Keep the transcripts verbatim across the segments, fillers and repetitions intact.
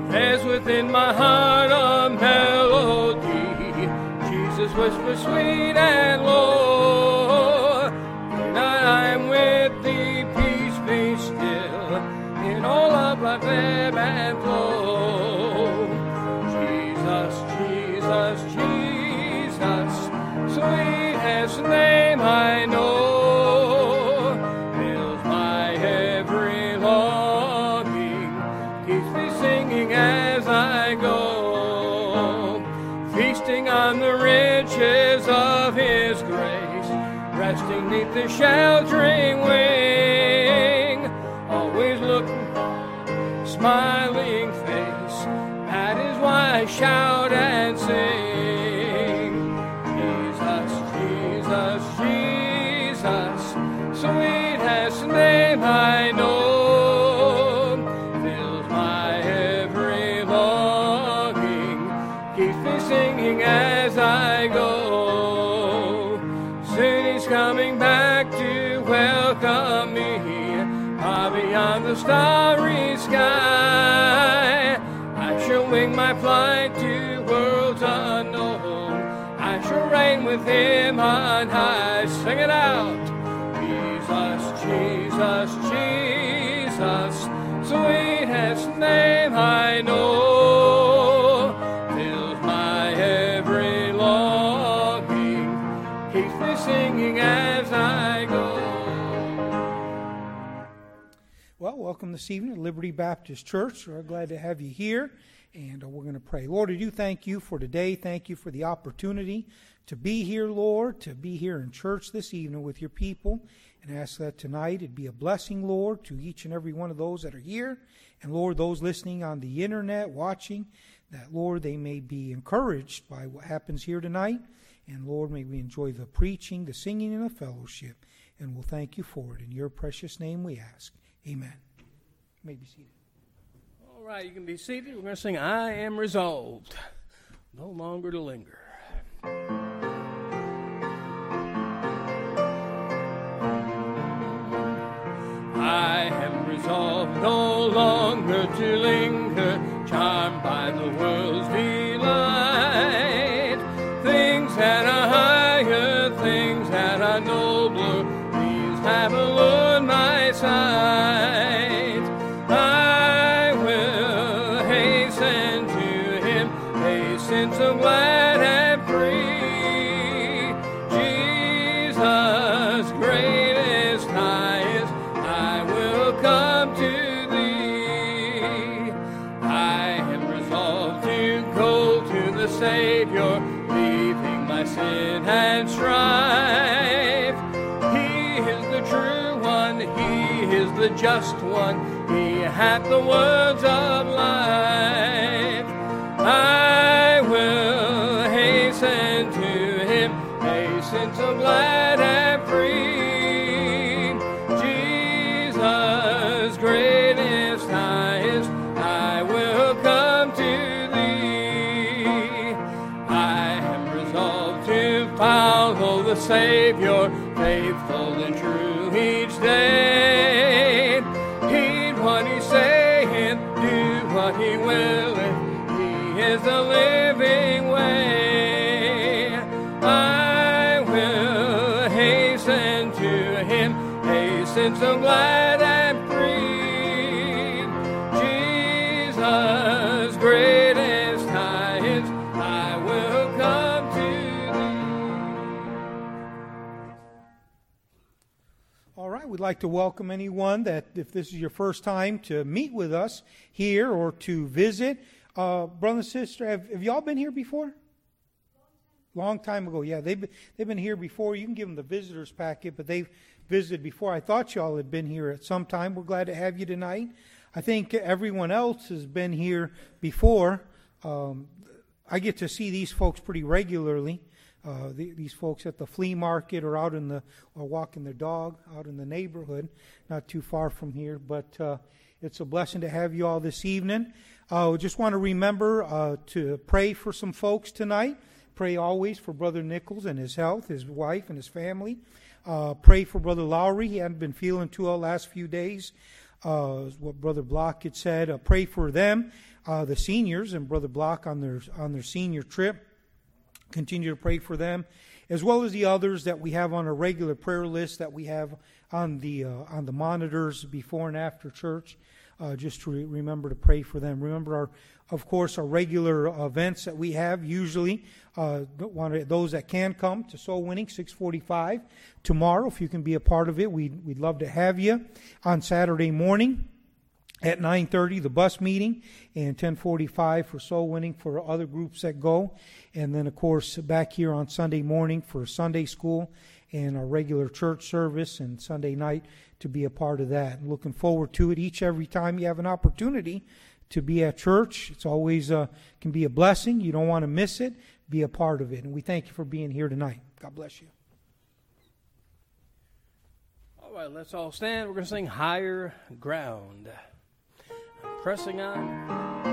There's within my heart a melody. Jesus whispers sweet and low. Tonight I'm with thee, peace be still. In all of life ebb and flow. Jesus, Jesus, Jesus, sweetest name I know. Fills my every longing. Keeps me singing as I go. Feasting on the riches of His grace. Resting neath the sheltering wing. Always looking, smiling face. That is why I shout and sing. Jesus, Jesus, Jesus, sweetest name I know. Fills my every longing. Keeps me singing as I go. Soon He's coming back to welcome me. Far beyond the starry sky, I shall wing my flight to worlds unknown. I shall reign with Him on high. Sing it out. Jesus, Jesus, Jesus, sweetest name I know. Fills my every longing. Keeps me singing as I go. Well, welcome this evening to Liberty Baptist Church. We're glad to have you here, and we're going to pray. Lord, I do thank You for today. Thank You for the opportunity to be here, Lord, to be here in church this evening with Your people, and ask that tonight it'd be a blessing, Lord, to each and every one of those that are here, and Lord, those listening on the internet, watching, that, Lord, they may be encouraged by what happens here tonight, and Lord, may we enjoy the preaching, the singing, and the fellowship, and we'll thank You for it. In Your precious name we ask. Amen. You may be seated. All right, you can be seated. We're going to sing I Am Resolved, no longer to linger. I am resolved no longer to linger, charmed by the world's delight. Things that are higher, things that are nobler, these have allured my sight. I will hasten to Him, hasten so glad and free. Jesus, greatest, highest, I will come to Thee. I am resolved to go to the Savior, leaving my sin and strife. He is the true one, He is the just one, He hath the words of life. I will hasten to Him, hasten so glad and free. Jesus, greatest, highest, I will come to Thee. I am resolved to follow the Savior, faithful and true each day. Heed what He saith, do what He willeth, He is the living way. I will hasten to Him, hasten so glad and free. Jesus, greatest, highest, I will come to Thee. All right, we'd like to welcome anyone that, if this is your first time to meet with us here or to visit. Uh, brother and sister, have, have y'all been here before? Long time ago, yeah. They've been, they've been here before. You can give them the visitor's packet, but they've visited before. I thought y'all had been here at some time. We're glad to have you tonight. I think everyone else has been here before. Um, I get to see these folks pretty regularly. Uh, the, these folks at the flea market or out in the, or walking their dog out in the neighborhood, not too far from here. But uh, it's a blessing to have you all this evening. I uh, just want to remember uh, to pray for some folks tonight. Pray always for Brother Nichols and his health, his wife and his family. Uh, pray for Brother Lowry. He hadn't been feeling too well the last few days. uh, what Brother Block had said. Uh, pray for them, uh, the seniors, and Brother Block on their on their senior trip. Continue to pray for them, as well as the others that we have on a regular prayer list that we have on the uh, on the monitors before and after church. Uh, just to re- remember to pray for them. Remember, our, of course, our regular events that we have. Usually, uh, one of those that can come to Soul Winning, six forty-five tomorrow. If you can be a part of it, we'd, we'd love to have you. On Saturday morning at nine thirty, the bus meeting, and ten forty-five for Soul Winning for other groups that go. And then, of course, back here on Sunday morning for Sunday school and our regular church service, and Sunday night to be a part of that. Looking forward to it each every time you have an opportunity to be at church. It's always uh, can be a blessing. You don't want to miss it. Be a part of it. And we thank you for being here tonight. God bless you. All right, let's all stand. We're going to sing Higher Ground. Pressing on.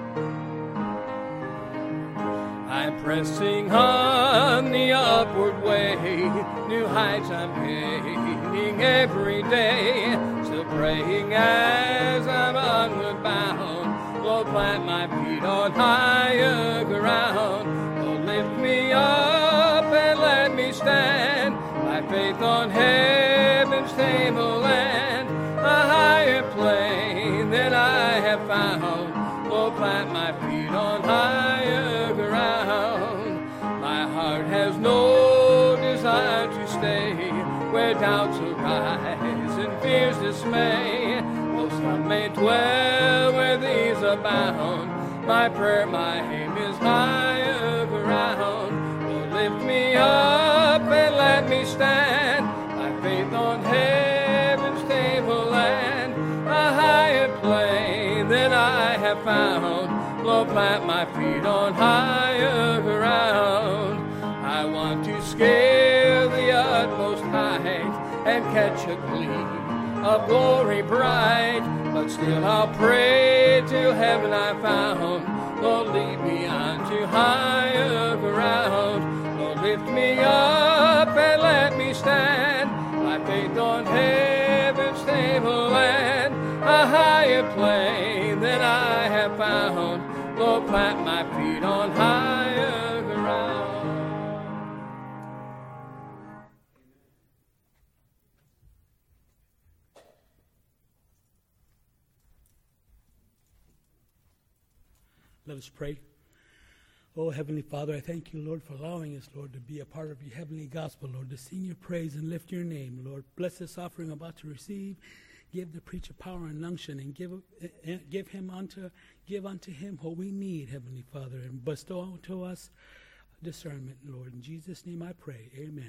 I'm pressing on the upward way. New heights I'm gaining every day. Still praying as I'm onward bound. Lord, plant my feet on higher ground. Lord, lift me up and let me stand. My faith on heaven's tableland. A higher plane than I have found. Lord, plant my feet on higher ground. My heart has no desire to stay where doubts arise and fears dismay. Though some may dwell where these abound, my prayer, my aim is higher ground. Lord, lift me up and let me stand. My faith on heaven's tableland, a higher plane than I have found. Lord, plant my feet on higher ground. I want to scale the utmost height and catch a gleam of glory bright. But still I'll pray till heaven I found. Lord, lead me on to higher ground. Lord, lift me up and let me stand. My faith on heaven's tableland, a higher plane than I have found. Lord, plant my feet on higher ground. Let us pray. Oh, Heavenly Father, I thank you, Lord, for allowing us, Lord, to be a part of your heavenly gospel, Lord, to sing your praise and lift your name, Lord. Bless this offering I'm about to receive. Give the preacher power and unction, and give uh, give him unto give unto him what we need, Heavenly Father, and bestow unto us discernment, Lord. In Jesus' name I pray. Amen.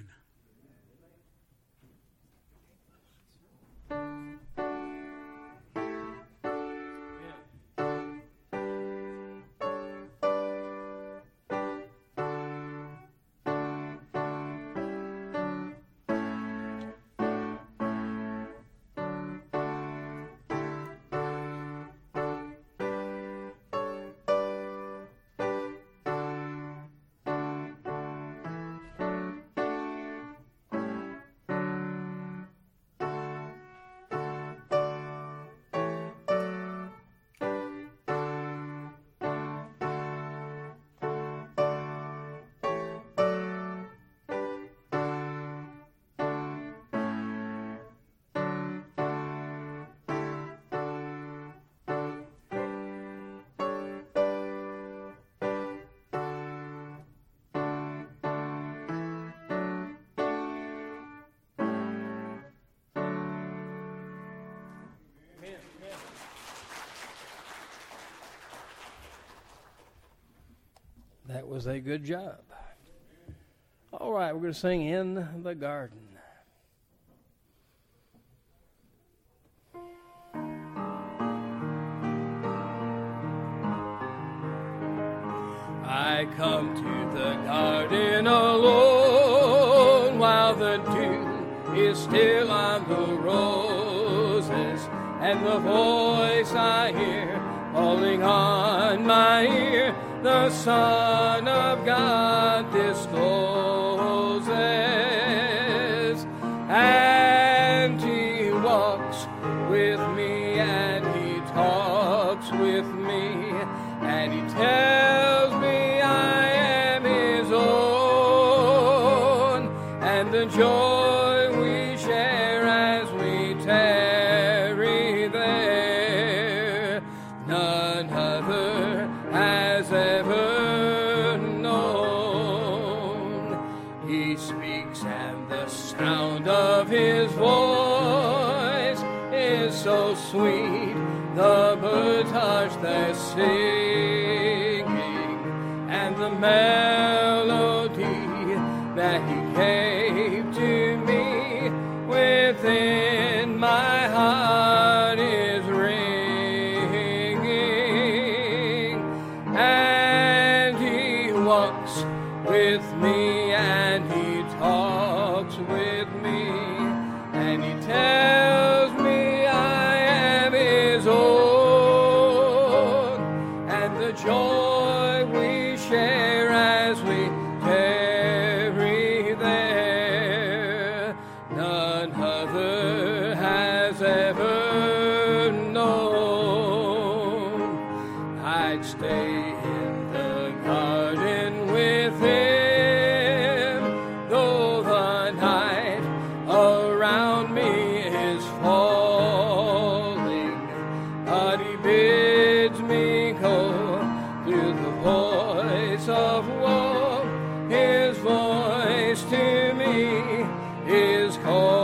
That was a good job. All right, we're going to sing In the Garden. I come to the garden alone while the dew is still on the roses, and the voice I hear falling on my ear, the Son of God discloses, and He walks walks with me and he talks with me and he tells me I am his own, and the joy we share as we tarry there, none other has ever known. He speaks and the sound of his voice is so sweet, the birds hush their singing, and the melody that he gave to me within my heart is ringing. And he walks with me and he talks with me and he tells me I am his own, and the joy we share as we tarry there, none other has ever known. I'd stay in the garden with him, though the night around me is falling, but he bids me go through the voice of woe. His voice to me is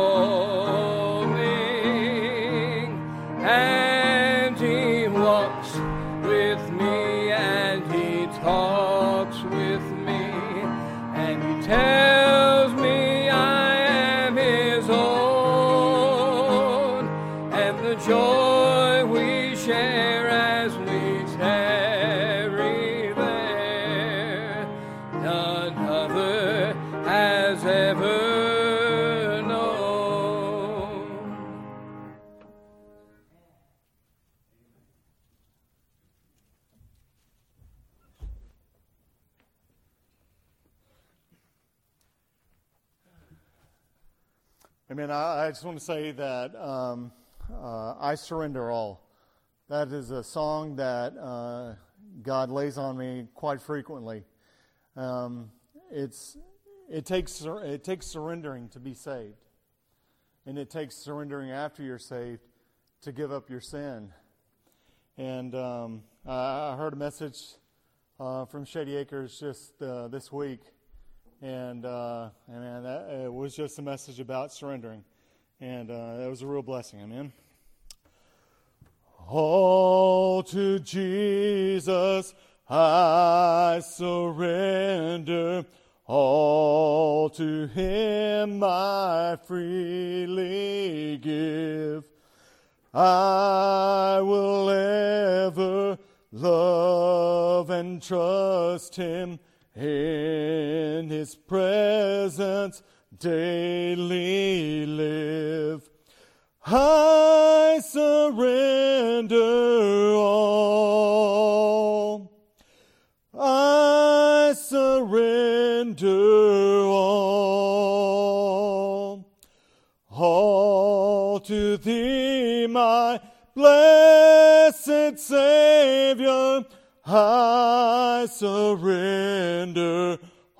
calling, and he walks with me and he talks with me and he tells me I am his own, and the joy we share as we tarry there, none other has ever known. Amen. I, I just want to say that um, uh, I surrender all. That is a song that uh, God lays on me quite frequently. Um, it's it takes it takes surrendering to be saved, and it takes surrendering after you're saved to give up your sin. And um, I heard a message uh, from Shady Acres just uh, this week. And, uh, and that, it was just a message about surrendering. And uh, that was a real blessing. Amen. All to Jesus I surrender. All to him I freely give. I will ever love and trust him, in his presence daily live. I surrender all. I surrender all. All to thee, my blessed Savior, I surrender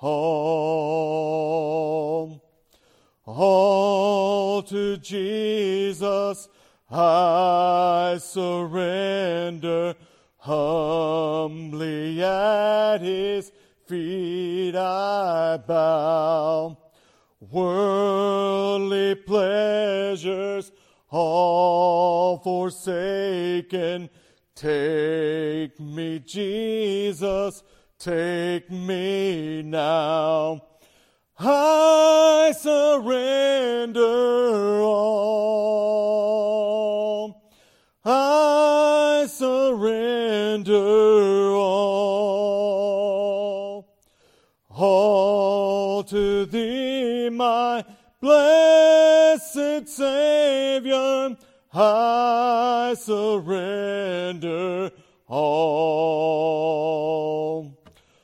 all. All to Jesus I surrender. Humbly at his feet I bow. Worldly pleasures all forsaken, take me, Jesus, take me now. I surrender all. I surrender all. All to thee, my blessed Savior, I surrender all.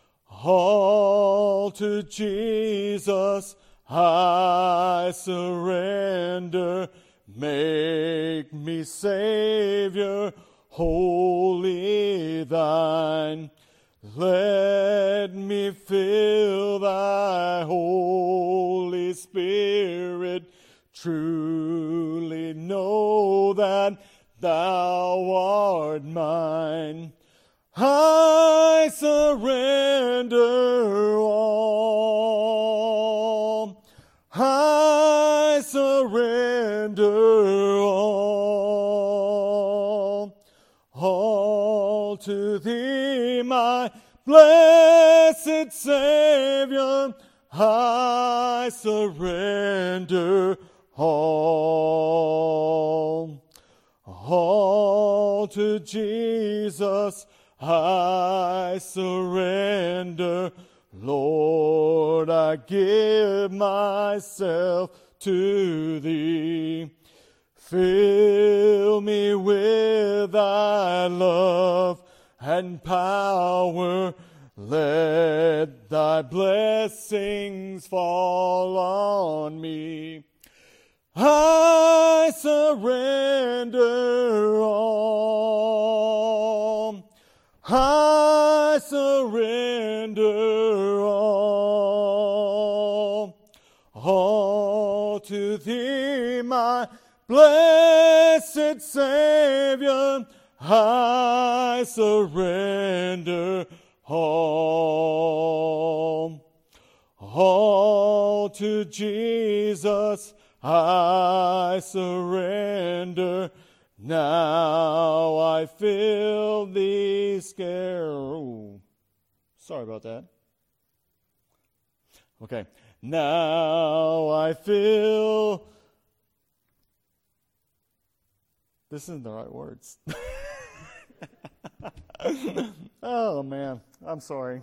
All to Jesus I surrender. Make me Savior, wholly thine. Let me feel thy Holy Spirit, truly know that thou art mine. I surrender all. I surrender all. All to thee, my blessed Savior, I surrender all. All to Jesus I surrender. Lord, I give myself to thee. Fill me with thy love and power. Let thy blessings fall on me. I surrender all. I surrender all. All to thee, my blessed Savior, I surrender all. All to Jesus I surrender. Now I feel thee scare. Ooh, sorry about that. Okay. Now I feel. This isn't the right words. Oh, man. I'm sorry.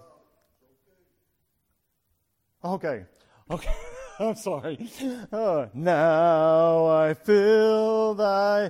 Okay. Okay. I'm sorry. Uh, now I feel thy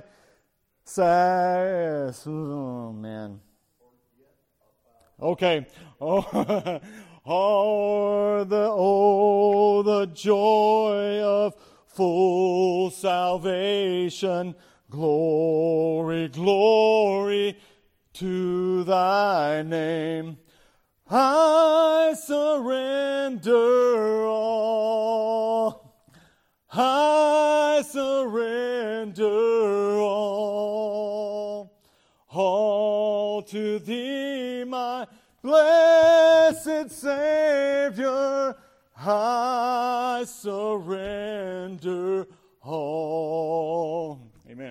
sass. Oh, man. Okay. Oh, oh, the, oh, the joy of full salvation. Glory, glory to thy name. I surrender all. I surrender all. All to thee, my blessed Savior. I surrender all. Amen.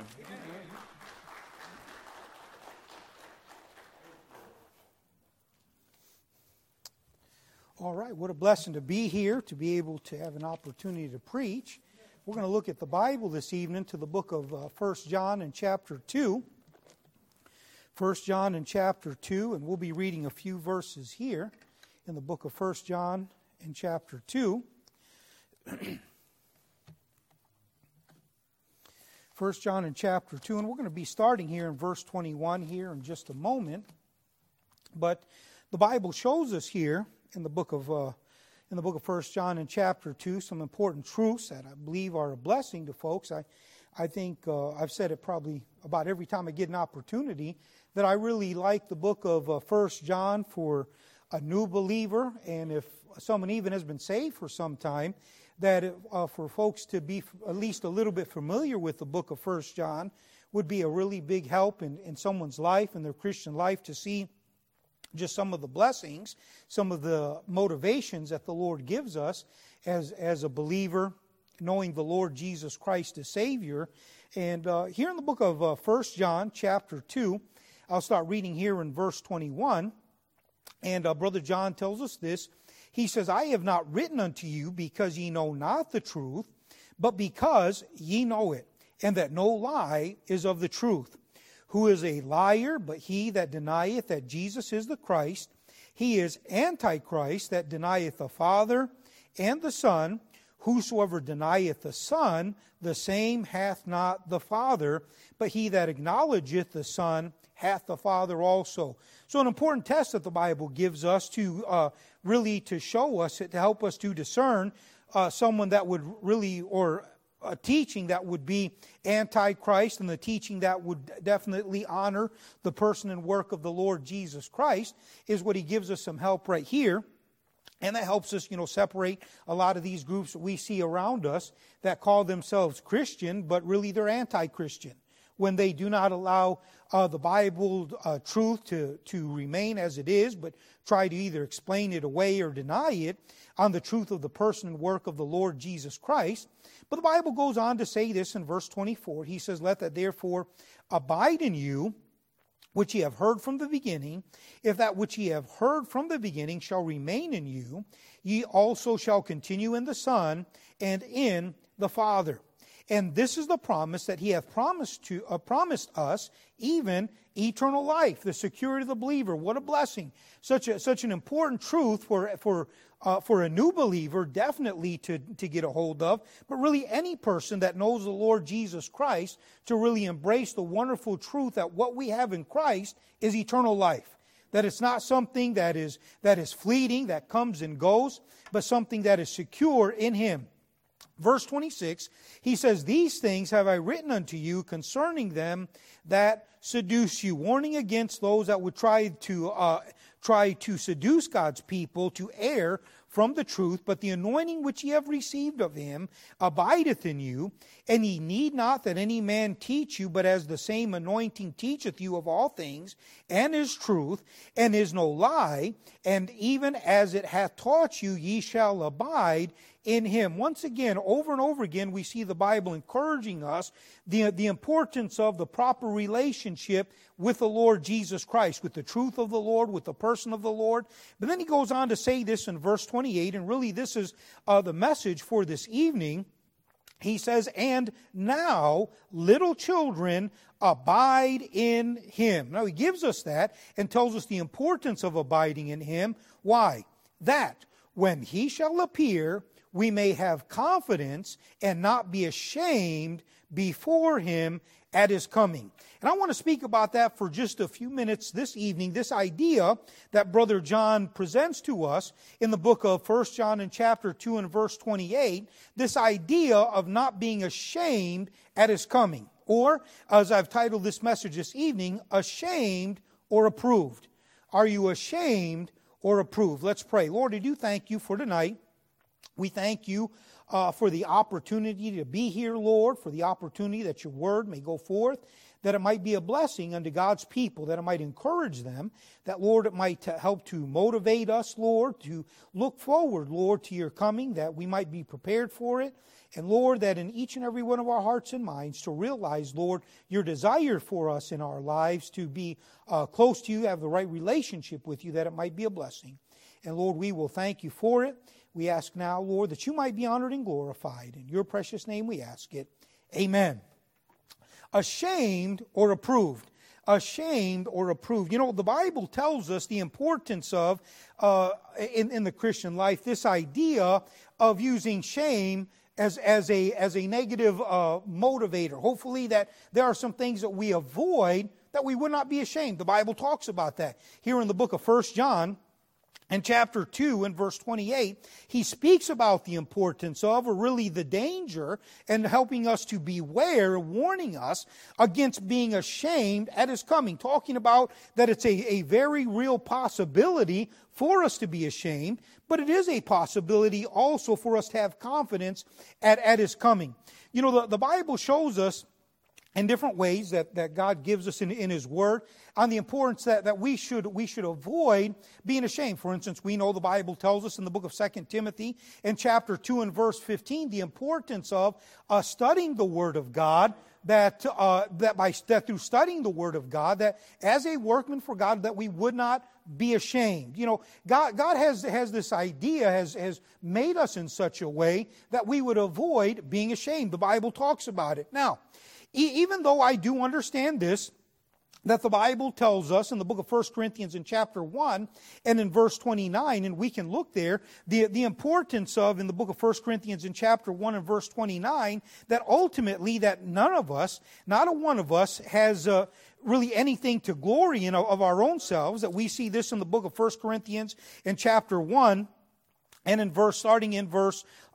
All right, what a blessing to be here, to be able to have an opportunity to preach. We're going to look at the Bible this evening to the book of uh, First John in chapter two. First John in chapter two, and we'll be reading a few verses here in the book of First John in chapter two. First John in chapter two, and we're going to be starting here in verse twenty-one here in just a moment. But the Bible shows us here in the book of uh, in the book of First John in chapter two some important truths that I believe are a blessing to folks. I I think uh, I've said it probably about every time I get an opportunity that I really like the book of uh, First John for a new believer, and if someone even has been saved for some time, that it, uh, for folks to be at least a little bit familiar with the book of First John would be a really big help in, in someone's life, in their Christian life, to see just some of the blessings, some of the motivations that the Lord gives us as, as a believer, knowing the Lord Jesus Christ as Savior. And uh, here in the book of uh, First John chapter two, I'll start reading here in verse twenty-one. And uh, Brother John tells us this. He says, I have not written unto you because ye know not the truth, but because ye know it, and that no lie is of the truth. Who is a liar, but he that denieth that Jesus is the Christ? He is Antichrist, that denieth the Father and the Son. Whosoever denieth the Son, the same hath not the Father, but he that acknowledgeth the Son hath the Father also. So an important test that the Bible gives us to uh, really to show us, to help us to discern uh, someone that would really, or a teaching that would be anti-Christ and the teaching that would definitely honor the person and work of the Lord Jesus Christ is what he gives us some help right here. And that helps us, you know, separate a lot of these groups that we see around us that call themselves Christian, but really they're anti-Christian. When they do not allow uh, the Bible uh, truth to, to remain as it is, but try to either explain it away or deny it on the truth of the person and work of the Lord Jesus Christ. But the Bible goes on to say this in verse twenty-four. He says, "Let that therefore abide in you, which ye have heard from the beginning. If that which ye have heard from the beginning shall remain in you, ye also shall continue in the Son and in the Father. And this is the promise that he hath promised to uh, promised us, even eternal life," the security of the believer. What a blessing! Such a such an important truth for for uh, for a new believer, definitely to to get a hold of. But really, any person that knows the Lord Jesus Christ, to really embrace the wonderful truth that what we have in Christ is eternal life. That it's not something that is that is fleeting, that comes and goes, but something that is secure in Him. Verse twenty-six, he says, "These things have I written unto you concerning them that seduce you," warning against those that would try to uh, try to seduce God's people to err from the truth. "But the anointing which ye have received of him abideth in you, and ye need not that any man teach you, but as the same anointing teacheth you of all things, and is truth, and is no lie, and even as it hath taught you, ye shall abide in him." Once again, over and over again, we see the Bible encouraging us the, the importance of the proper relationship with the Lord Jesus Christ, with the truth of the Lord, with the person of the Lord. But then he goes on to say this in verse twenty-eight, and really this is uh, the message for this evening. He says, "And now, little children, abide in him." Now he gives us that and tells us the importance of abiding in him. Why? "That when he shall appear, we may have confidence and not be ashamed before him at his coming." And I want to speak about that for just a few minutes this evening, this idea that Brother John presents to us in the book of First John in chapter two and verse twenty-eight, this idea of not being ashamed at his coming. Or, as I've titled this message this evening, ashamed or approved. Are you ashamed or approved? Let's pray. Lord, I do thank you for tonight. We thank you uh, for the opportunity to be here, Lord, for the opportunity that your word may go forth, that it might be a blessing unto God's people, that it might encourage them, that, Lord, it might uh, help to motivate us, Lord, to look forward, Lord, to your coming, that we might be prepared for it. And, Lord, that in each and every one of our hearts and minds to realize, Lord, your desire for us in our lives to be uh, close to you, have the right relationship with you, that it might be a blessing. And, Lord, we will thank you for it. We ask now, Lord, that you might be honored and glorified. In your precious name we ask it. Amen. Ashamed or approved. Ashamed or approved. You know, the Bible tells us the importance of, uh, in, in the Christian life, this idea of using shame as, as, a, as a negative uh, motivator. Hopefully that there are some things that we avoid that we would not be ashamed. The Bible talks about that. Here in the book of First John, in chapter two and verse twenty-eight, he speaks about the importance of, or really the danger, and helping us to beware, warning us against being ashamed at his coming. Talking about that it's a, a very real possibility for us to be ashamed, but it is a possibility also for us to have confidence at, at his coming. You know, the, the Bible shows us in different ways that, that God gives us in, in his word on the importance that, that we should we should avoid being ashamed. For instance, we know the Bible tells us in the book of Second Timothy in chapter two and verse fifteen the importance of uh, studying the word of God, that uh, that by that through studying the word of God, that as a workman for God, that we would not be ashamed. You know, God God has has this idea, has has made us in such a way that we would avoid being ashamed. The Bible talks about it. Now, even though I do understand this, that the Bible tells us in the book of First Corinthians in chapter one and in verse twenty-nine, and we can look there, the, the importance of, in the book of First Corinthians in chapter one and verse twenty-nine, that ultimately that none of us, not a one of us, has uh, really anything to glory in of our own selves, that we see this in the book of First Corinthians in chapter one, and in verse, starting in verse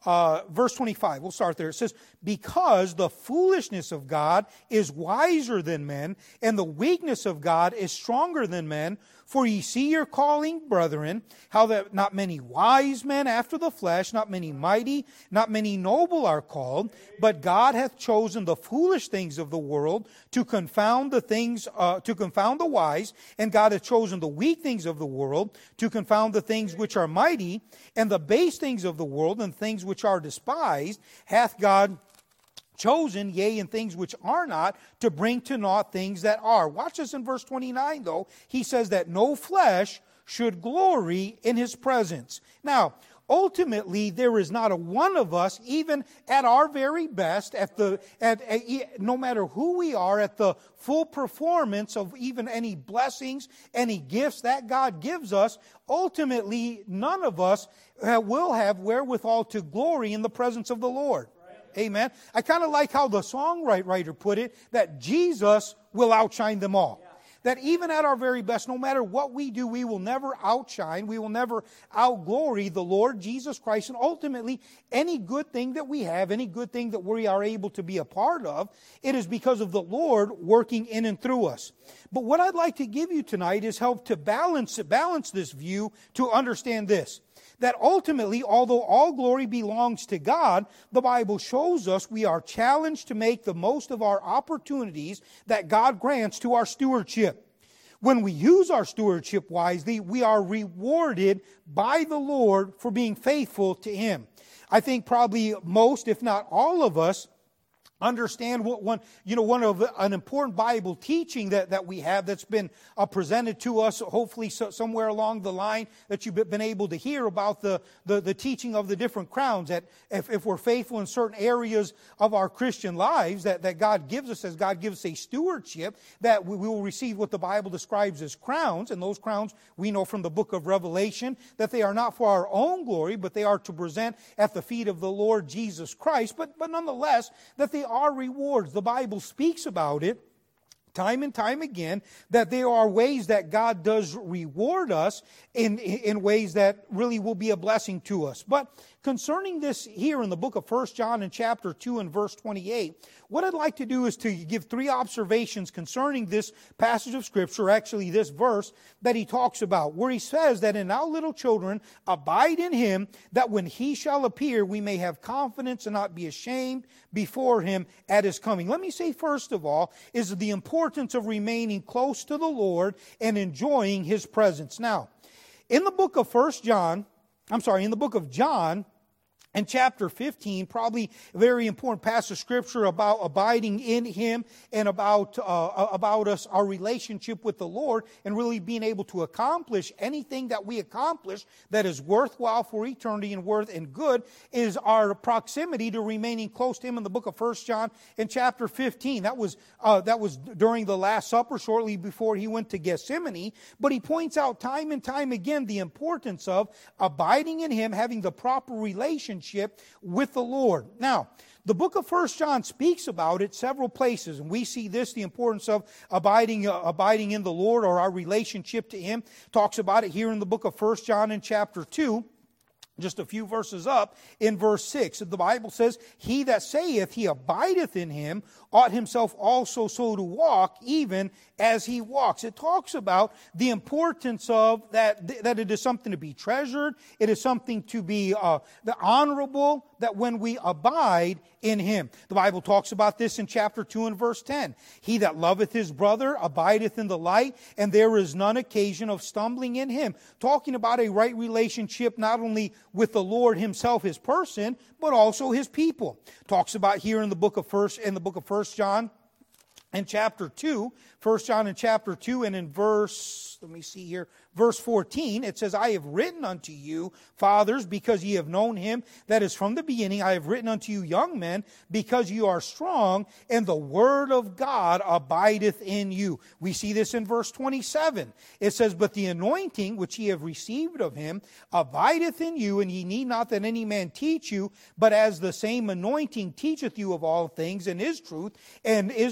uh, verse twenty-five. We'll start there. It says, because the foolishness of God is wiser than men, and the weakness of God is stronger than men. For ye see your calling, brethren, how that not many wise men after the flesh, not many mighty, not many noble are called, but God hath chosen the foolish things of the world to confound the things, uh, to confound the wise, and God hath chosen the weak things of the world to confound the things which are mighty, and the base things of the world and things which are despised hath God chosen, yea, and things which are not, to bring to naught things that are. Watch this in verse twenty-nine, though. He says that no flesh should glory in his presence. Now, ultimately, there is not a one of us, even at our very best, at the at, at no matter who we are, at the full performance of even any blessings, any gifts that God gives us, ultimately, none of us uh, will have wherewithal to glory in the presence of the Lord. Amen. I kind of like how the songwriter put it, that Jesus will outshine them all. Yeah. That even at our very best, no matter what we do, we will never outshine, we will never outglory the Lord Jesus Christ. And ultimately, any good thing that we have, any good thing that we are able to be a part of, it is because of the Lord working in and through us. But what I'd like to give you tonight is help to balance, balance this view to understand this. That ultimately, although all glory belongs to God, the Bible shows us we are challenged to make the most of our opportunities that God grants to our stewardship. When we use our stewardship wisely, we are rewarded by the Lord for being faithful to Him. I think probably most, if not all of us, understand what one, you know, one of an important Bible teaching that, that we have that's been uh, presented to us, hopefully so, somewhere along the line that you've been able to hear about the, the, the teaching of the different crowns. That if, if we're faithful in certain areas of our Christian lives that, that God gives us, as God gives us a stewardship, that we, we will receive what the Bible describes as crowns. And those crowns, we know from the book of Revelation, that they are not for our own glory, but they are to present at the feet of the Lord Jesus Christ. But, but nonetheless, that they are rewards. The Bible speaks about it time and time again, that there are ways that God does reward us in, in ways that really will be a blessing to us. But concerning this here in the book of First John in chapter two and verse twenty-eight, what I'd like to do is to give three observations concerning this passage of Scripture, actually this verse that he talks about, where he says that in our little children abide in Him, that when He shall appear, we may have confidence and not be ashamed before Him at His coming. Let me say first of all is the importance of remaining close to the Lord and enjoying His presence. Now, in the book of First John, I'm sorry, in the book of John, in chapter fifteen, probably a very important passage of Scripture about abiding in Him and about uh, about us, our relationship with the Lord, and really being able to accomplish anything that we accomplish that is worthwhile for eternity and worth and good, is our proximity to remaining close to Him in the book of First John in chapter fifteen. That was uh, that was during the Last Supper, shortly before He went to Gethsemane. But he points out time and time again the importance of abiding in Him, having the proper relationship with the Lord. Now, the book of First John speaks about it several places, and we see this, the importance of abiding uh, abiding in the Lord, or our relationship to Him. Talks about it here in the book of First John in chapter two. Just a few verses up, in verse six, the Bible says, He that saith he abideth in Him ought himself also so to walk, even as He walks. It talks about the importance of that, that it is something to be treasured, it is something to be uh, the honorable, that when we abide in Him. The Bible talks about this in chapter two and verse ten. He that loveth his brother abideth in the light, and there is none occasion of stumbling in him. Talking about a right relationship not only with the Lord Himself, His person, but also His people. Talks about here in the book of First, in the book of First John, in chapter two, First John in chapter two, and in verse, let me see here, verse fourteen, it says, I have written unto you, fathers, because ye have known Him that is from the beginning. I have written unto you, young men, because you are strong, and the word of God abideth in you. We see this in verse twenty-seven. It says, but the anointing which ye have received of Him abideth in you, and ye need not that any man teach you, but as the same anointing teacheth you of all things, and is truth, and is no lie,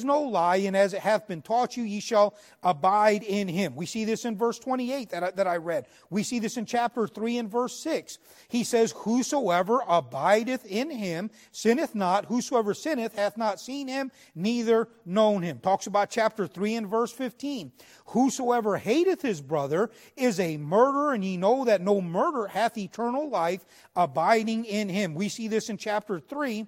I, and as it hath been taught you, ye shall abide in him. We see this in verse twenty-eight that I, that I read. We see this in chapter three and verse six. He says, whosoever abideth in him sinneth not. Whosoever sinneth hath not seen him, neither known him. Talks about chapter three and verse fifteen. Whosoever hateth his brother is a murderer, and ye know that no murderer hath eternal life abiding in him. We see this in chapter three.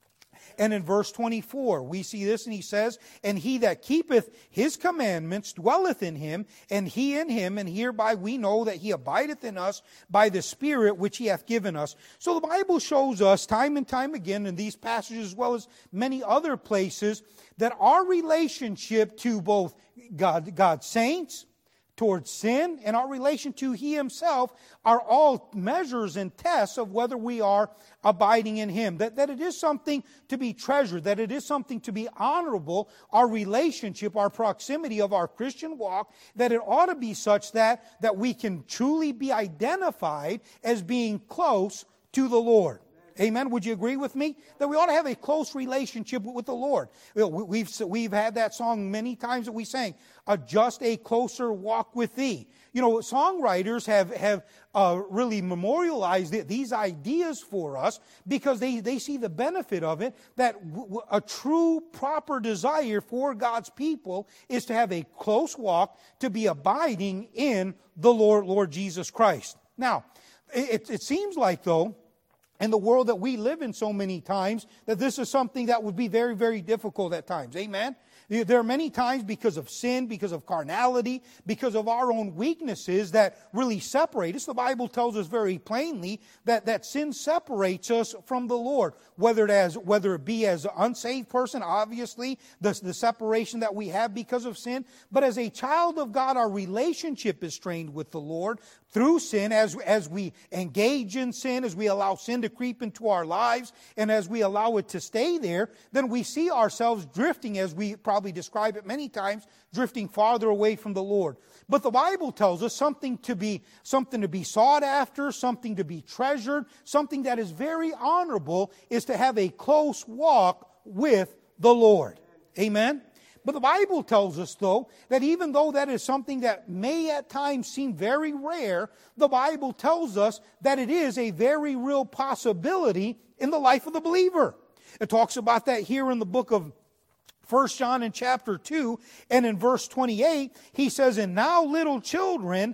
And in verse twenty-four, we see this, and he says, and he that keepeth his commandments dwelleth in him, and he in him, and hereby we know that he abideth in us by the Spirit which he hath given us. So the Bible shows us time and time again in these passages as well as many other places that our relationship to both God, God's saints, towards sin, and our relation to He Himself are all measures and tests of whether we are abiding in Him. That, that it is something to be treasured, that it is something to be honorable, our relationship, our proximity of our Christian walk, that it ought to be such that, that we can truly be identified as being close to the Lord. Amen. Would you agree with me? That we ought to have a close relationship with the Lord. We've, we've had that song many times that we sang, uh, just a closer walk with thee. You know, songwriters have, have uh, really memorialized it, these ideas for us because they, they see the benefit of it, that w- w- a true, proper desire for God's people is to have a close walk, to be abiding in the Lord, Lord Jesus Christ. Now, it, it seems like, though, in the world that we live in so many times, that this is something that would be very, very difficult at times. Amen? There are many times because of sin, because of carnality, because of our own weaknesses that really separate us. The Bible tells us very plainly that, that sin separates us from the Lord. Whether it, as, whether it be as an unsaved person, obviously, the, the separation that we have because of sin. But as a child of God, our relationship is strained with the Lord through sin, as, as we engage in sin, as we allow sin to creep into our lives, and as we allow it to stay there, then we see ourselves drifting, as we probably describe it many times, drifting farther away from the Lord. But the Bible tells us something to be, something to be sought after, something to be treasured, something that is very honorable is to have a close walk with the Lord. Amen? But the Bible tells us, though, that even though that is something that may at times seem very rare, the Bible tells us that it is a very real possibility in the life of the believer. It talks about that here in the book of First John in chapter two, and in verse twenty-eight, he says, and now little children,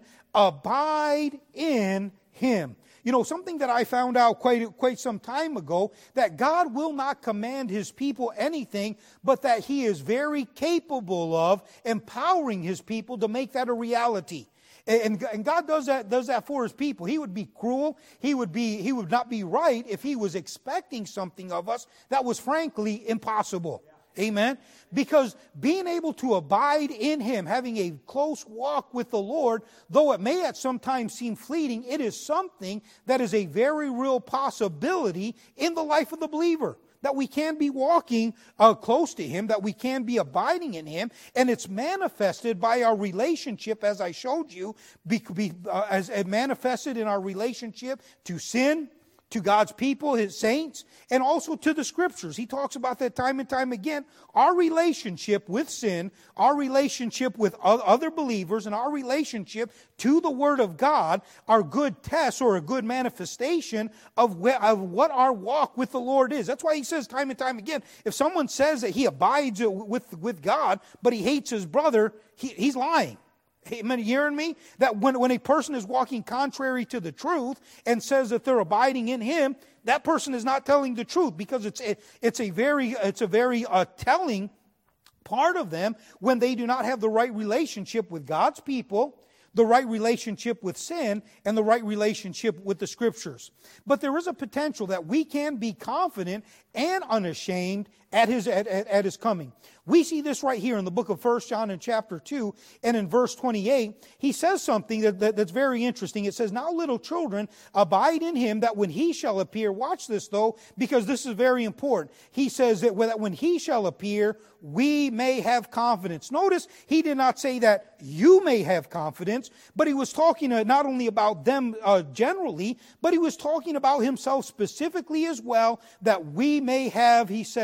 abide in Him. You know, something that I found out quite, quite some time ago, that God will not command His people anything, but that He is very capable of empowering His people to make that a reality. And, and God does that, does that for His people. He would be cruel. He would be, He would not be right if He was expecting something of us that was frankly impossible. Amen? Because being able to abide in Him, having a close walk with the Lord, though it may at some times seem fleeting, it is something that is a very real possibility in the life of the believer. That we can be walking uh, close to Him, that we can be abiding in Him, and it's manifested by our relationship, as I showed you, be, be, uh, as it manifested in our relationship to sin, to God's people, His saints, and also to the Scriptures. He talks about that time and time again. Our relationship with sin, our relationship with other believers, and our relationship to the Word of God are good tests or a good manifestation of, wh- of what our walk with the Lord is. That's why he says time and time again, if someone says that he abides with, with God, but he hates his brother, he, he's lying. Amen. You hearing me? That when, when a person is walking contrary to the truth and says that they're abiding in Him, that person is not telling the truth, because it's a, it's a very it's a very uh, telling part of them when they do not have the right relationship with God's people, the right relationship with sin, and the right relationship with the Scriptures. But there is a potential that we can be confident and unashamed at His at, at, at His coming. We see this right here in the book of First John in chapter two, and in verse twenty-eight, he says something that, that, that's very interesting. It says, now little children, abide in Him, that when He shall appear, watch this though, because this is very important. He says that when He shall appear, we may have confidence. Notice, he did not say that you may have confidence, but he was talking not only about them uh, generally, but he was talking about himself specifically as well, that we may have, he says, confidence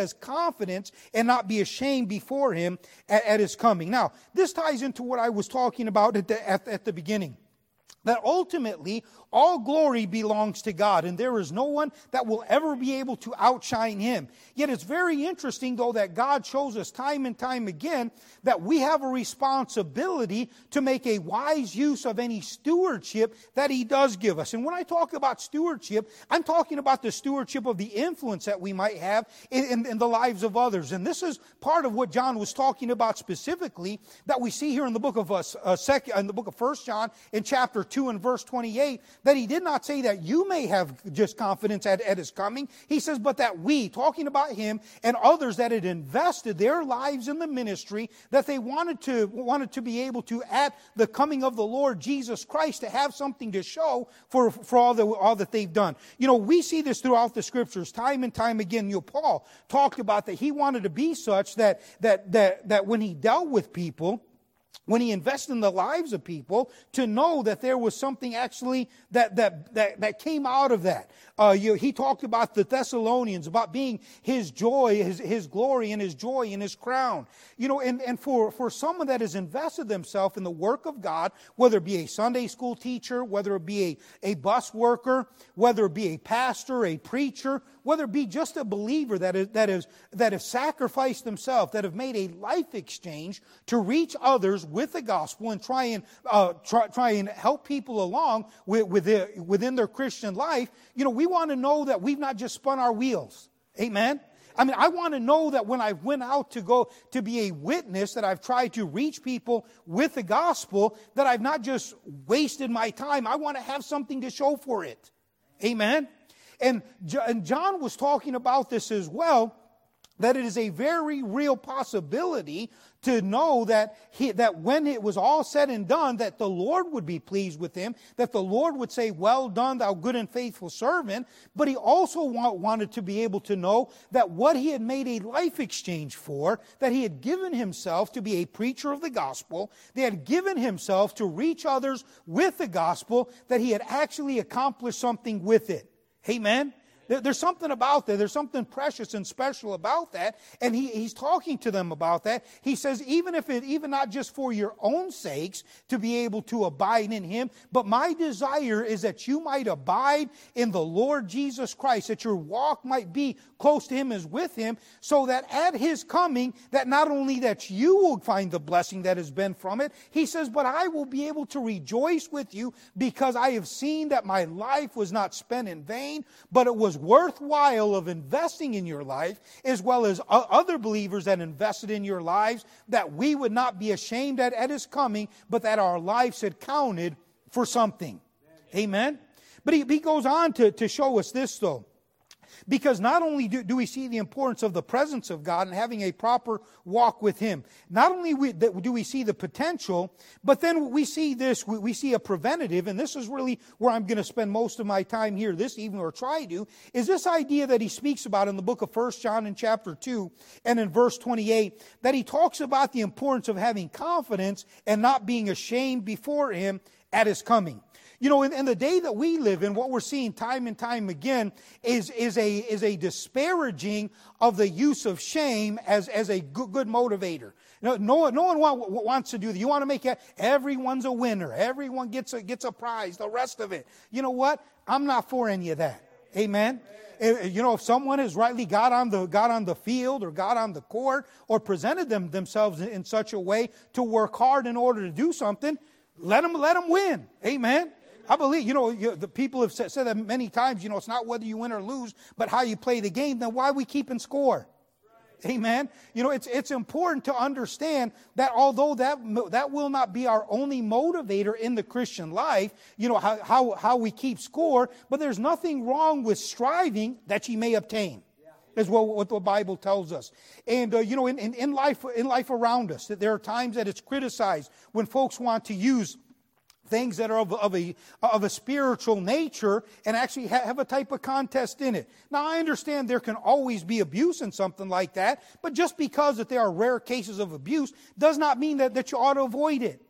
confidence and not be ashamed before Him at, at His coming. Now, this ties into what I was talking about at the, at, at the beginning. That ultimately, all glory belongs to God, and there is no one that will ever be able to outshine Him. Yet it's very interesting, though, that God shows us time and time again that we have a responsibility to make a wise use of any stewardship that He does give us. And when I talk about stewardship, I'm talking about the stewardship of the influence that we might have in, in, in the lives of others. And this is part of what John was talking about specifically that we see here in the book of uh, uh, second, in the book of First John in chapter two and verse twenty-eight, that he did not say that you may have just confidence at, at His coming. He says, but that we, talking about Him and others that had invested their lives in the ministry, that they wanted to wanted to be able to, at the coming of the Lord Jesus Christ, to have something to show for, for all, the, all that they've done. You know, we see this throughout the Scriptures time and time again. You know, Paul talked about that he wanted to be such that that that that when he dealt with people, when he invested in the lives of people, to know that there was something actually that that that, that came out of that. Uh, you, he talked about the Thessalonians, about being his joy, his, his glory, and his joy in his crown. You know, and, and for, for someone that has invested themselves in the work of God, whether it be a Sunday school teacher, whether it be a, a bus worker, whether it be a pastor, a preacher, whether it be just a believer that is that is that has sacrificed themselves, that have made a life exchange to reach others with the gospel and try and uh, try, try and help people along with, with the, within their Christian life. You know, we want to know that we've not just spun our wheels. Amen. I mean, I want to know that when I went out to go to be a witness, that I've tried to reach people with the gospel, that I've not just wasted my time. I want to have something to show for it. Amen. And John was talking about this as well, that it is a very real possibility to know that he, that when it was all said and done, that the Lord would be pleased with him, that the Lord would say, well done, thou good and faithful servant. But he also want, wanted to be able to know that what he had made a life exchange for, that he had given himself to be a preacher of the gospel, they had given himself to reach others with the gospel, that he had actually accomplished something with it. Amen? There's something about that. There's something precious and special about that. And he, he's talking to them about that. He says, even if it, even not just for your own sakes to be able to abide in Him, but my desire is that you might abide in the Lord Jesus Christ, that your walk might be close to Him as with Him, so that at His coming, that not only that you will find the blessing that has been from it, he says, but I will be able to rejoice with you because I have seen that my life was not spent in vain, but it was worthwhile of investing in your life, as well as other believers that invested in your lives, that we would not be ashamed at, at His coming, but that our lives had counted for something. Amen? But he, he goes on to, to show us this, though. Because not only do, do we see the importance of the presence of God and having a proper walk with Him, not only we, do we see the potential, but then we see this, we, we see a preventative, and this is really where I'm going to spend most of my time here this evening, or try to, is this idea that he speaks about in the book of First John in chapter two and in verse twenty-eight, that he talks about the importance of having confidence and not being ashamed before Him at His coming. You know, in, in the day that we live in, what we're seeing time and time again is, is, a, is a disparaging of the use of shame as, as a good, good motivator. No, no, no one want, wants to do that. You want to make it, everyone's a winner. Everyone gets a, gets a prize, the rest of it. You know what? I'm not for any of that. Amen? You know, if someone has rightly got on the got on the field or got on the court or presented them themselves in, in such a way to work hard in order to do something, let them, let them win. Amen? I believe, you know, you, the people have said, said that many times, you know, it's not whether you win or lose, but how you play the game. Then why are we keeping score? Right. Amen. You know, it's it's important to understand that although that that will not be our only motivator in the Christian life, you know, how how, how we keep score, but there's nothing wrong with striving that ye may obtain. Is what, what the Bible tells us. And, uh, you know, in, in, in life in life around us, that there are times that it's criticized when folks want to use things that are of, of, a, of a spiritual nature and actually ha- have a type of contest in it. Now, I understand there can always be abuse in something like that, but just because that there are rare cases of abuse does not mean that, that you ought to avoid it.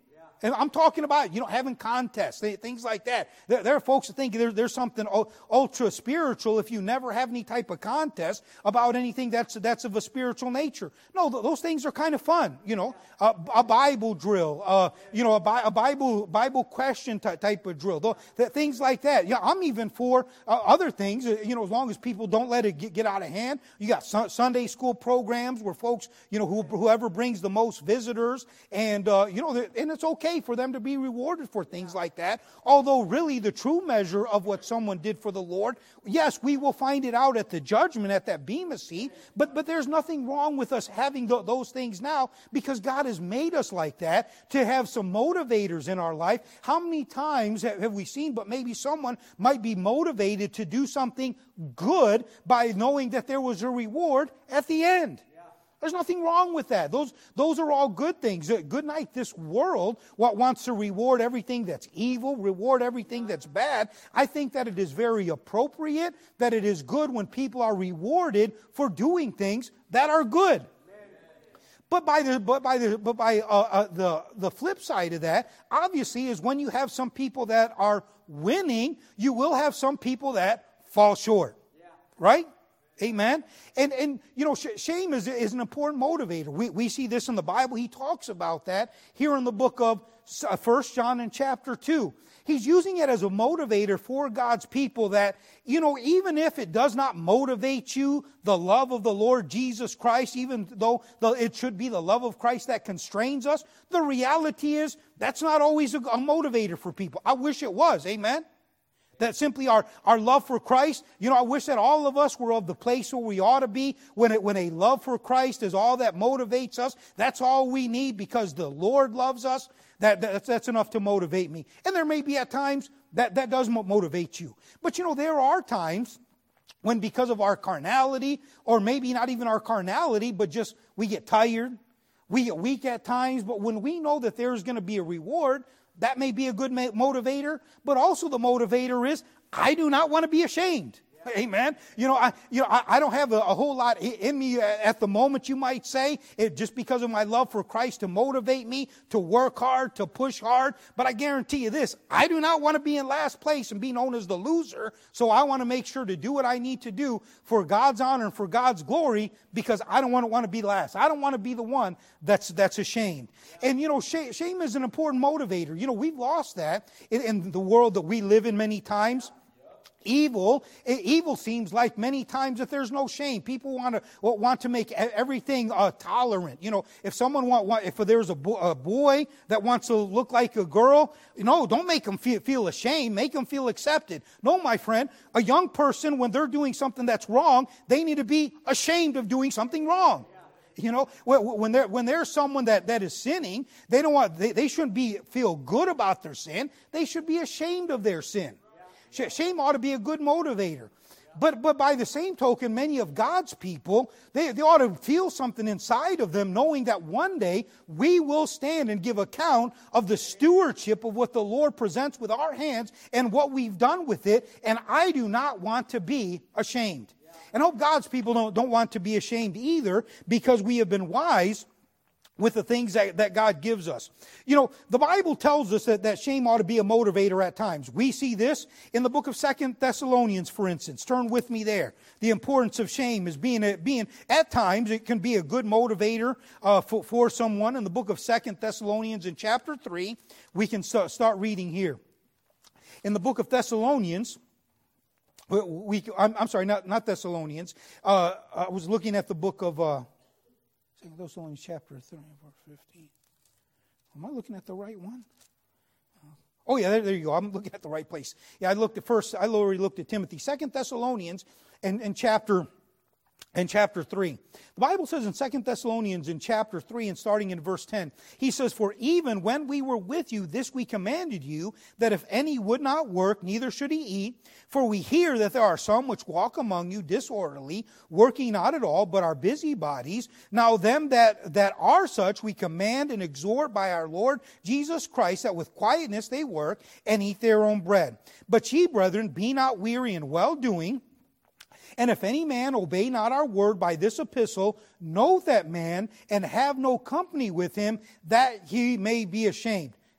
And I'm talking about, you know, having contests, things like that. There, there are folks that think there, there's something ultra spiritual if you never have any type of contest about anything that's that's of a spiritual nature. No, th- those things are kind of fun, you know. Uh, a Bible drill, uh, you know, a, Bi- a Bible Bible question t- type of drill, th- th- things like that. Yeah, I'm even for uh, other things, you know, as long as people don't let it get, get out of hand. You got su- Sunday school programs where folks, you know, who, whoever brings the most visitors, and uh, you know, and it's okay for them to be rewarded for things like that. Although really the true measure of what someone did for the Lord, yes, we will find it out at the judgment, at that bema seat, but but there's nothing wrong with us having th- those things now, because God has made us like that to have some motivators in our life. How many times have we seen, but maybe someone might be motivated to do something good by knowing that there was a reward at the end? There's nothing wrong with that. Those, those are all good things. Good night. This world what wants to reward everything that's evil, reward everything that's bad. I think that it is very appropriate, that it is good when people are rewarded for doing things that are good. But by the but by the but by uh, uh, the the flip side of that, obviously, is when you have some people that are winning, you will have some people that fall short, right? Amen. And, and you know, sh- shame is, is an important motivator. We, we see this in the Bible. He talks about that here in the book of First John in chapter two. He's using it as a motivator for God's people that, you know, even if it does not motivate you, the love of the Lord Jesus Christ, even though the, it should be the love of Christ that constrains us, the reality is that's not always a, a motivator for people. I wish it was. Amen. That simply our, our love for Christ, you know, I wish that all of us were of the place where we ought to be, when it, when a love for Christ is all that motivates us. That's all we need, because the Lord loves us. That, that's, that's enough to motivate me. And there may be at times that, that does motivate you. But you know, there are times when, because of our carnality, or maybe not even our carnality, but just we get tired, we get weak at times, but when we know that there's going to be a reward, that may be a good motivator. But also the motivator is, I do not want to be ashamed. Amen. You know, I, you know, I, I don't have a, a whole lot in me at the moment, you might say, it, just because of my love for Christ to motivate me to work hard, to push hard. But I guarantee you this, I do not want to be in last place and be known as the loser. So I want to make sure to do what I need to do for God's honor and for God's glory, because I don't want to want to be last. I don't want to be the one that's that's ashamed. And you know, shame, shame is an important motivator. You know, we've lost that in, in the world that we live in many times. Evil, evil seems like many times that there's no shame. People want to want to make everything uh, tolerant. You know, if someone want, want if there's a, bo- a boy that wants to look like a girl, you know, don't make them feel, feel ashamed. Make them feel accepted. No, my friend, a young person, when they're doing something that's wrong, they need to be ashamed of doing something wrong. You know, when there when there's someone that, that is sinning, they don't want they, they shouldn't be feel good about their sin. They should be ashamed of their sin. Shame ought to be a good motivator. But but by the same token, many of God's people, they, they ought to feel something inside of them, knowing that one day we will stand and give account of the stewardship of what the Lord presents with our hands and what we've done with it. And I do not want to be ashamed. And I hope God's people don't, don't want to be ashamed either, because we have been wise with the things that, that God gives us. You know, the Bible tells us that, that shame ought to be a motivator at times. We see this in the book of Second Thessalonians, for instance. Turn with me there. The importance of shame is being, a, being at times, it can be a good motivator uh, for, for someone. In the book of Second Thessalonians in chapter three, we can st- start reading here. In the book of Thessalonians, we, we I'm, I'm sorry, not, not Thessalonians. Uh, I was looking at the book of... Uh, Thessalonians chapter three, verse fifteen. Am I looking at the right one? Oh yeah, there, there you go. I'm looking at the right place. Yeah, I looked at first. I already looked at Timothy. Second Thessalonians and, and chapter and chapter three. The Bible says in Second Thessalonians in chapter three and starting in verse ten, he says, "For even when we were with you, this we commanded you, that if any would not work, neither should he eat. For we hear that there are some which walk among you disorderly, working not at all, but are busybodies. Now them that, that are such we command and exhort by our Lord Jesus Christ, that with quietness they work and eat their own bread. But ye, brethren, be not weary in well-doing. And if any man obey not our word by this epistle, know that man, and have no company with him, that he may be ashamed."